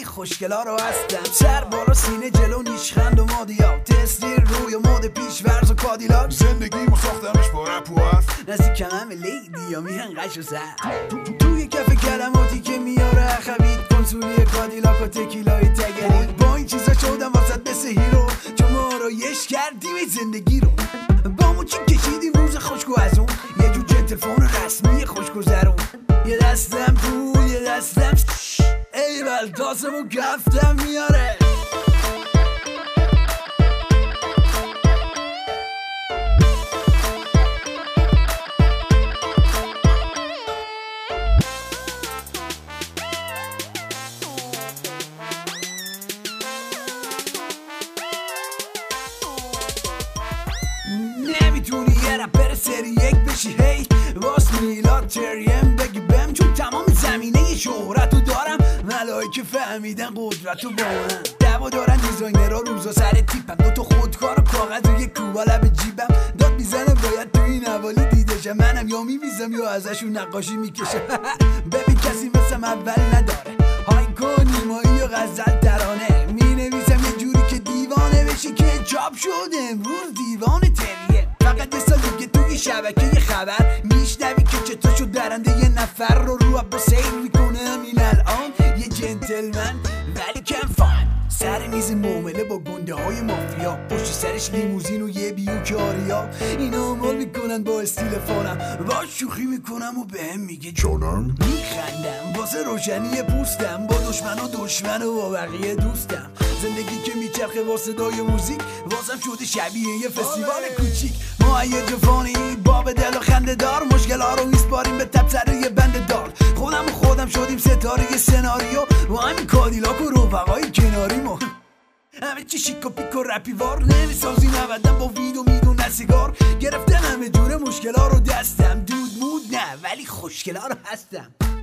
خوشگلا رو هستم. سر بالا سینه جلو نیشخند و مادیا، تستیر روی مد پیش ورز و کادیلاک. زندگیمو ساختمش با رپ و حرف، نزدیکم همه لیدی یا میهن قش و سر. توی کف کلماتی که میاره اخوید، کنسولی کادیلاک و تکیلای تگری. با این چیزا شدم واسط مثل هیرو، چون ما رو یش کردیم زندگی رو. با مو چی کشیدیم روز خوشگو از اون، یه جور تلفن رسمی خوشگذرون. یه دستم تو یه دستم ای بل تاسمو گفتم میاره. نمیتونی یه رپر سری یک بشی هی واس میلاد تریم بگی بهم، چون تمام زمینه شهرتو دارم. ملائکه فهمیدن قدرتو با من، دعوا دارن دیزاینرها روزا سر تیپم. دوتا خودکار و کاغذ و یک کوبا لب جیبم. داد میزنه باید تو این حوالی دیدشم، منم یا میویزم یا ازشون نقاشی میکشم. ببین کسی مثلم اول نداره، های نیمایی و غزل ترانه مینویسم یه جوری که دیوانه بشی، که چاپ شده امروز دیوان تریه. فقط یه سال دیگه توی شبکه خبر میشنوی که چطور شد درنده یه نفر رو عبا سیر میکنه همین الان. یه جنتلمن ولی کم فهم، سر میز معامله با گنده های مافیا، پشت سرش لیموزین و یه بیوکاریا. اینا عمال میکنن با استیل فانم، با شوخی میکنم و بهم میگه جانم. میخندم واسه روشنی پوستم، با دشمن و با بقیه دوستم. زندگی که میچرخه با صدای موزیک، واسم شده شبیه یه فستیوال کوچیک. ما یه جفانی باب دل و خنده دار، مشکل‌ها رو میسپاریم به تبصره یه بند دار. خودم شدیم ستاره یه سناریو، با همین کادیلاک و رفقای کناریمو. همه چی شیک و پیک و رپیوار، نمیسازی نبدن با وید و میدون سیگار. گرفتن همه جوره مشکل‌ها رو دستم، دود مود نه ولی خوشگلا رو هستم.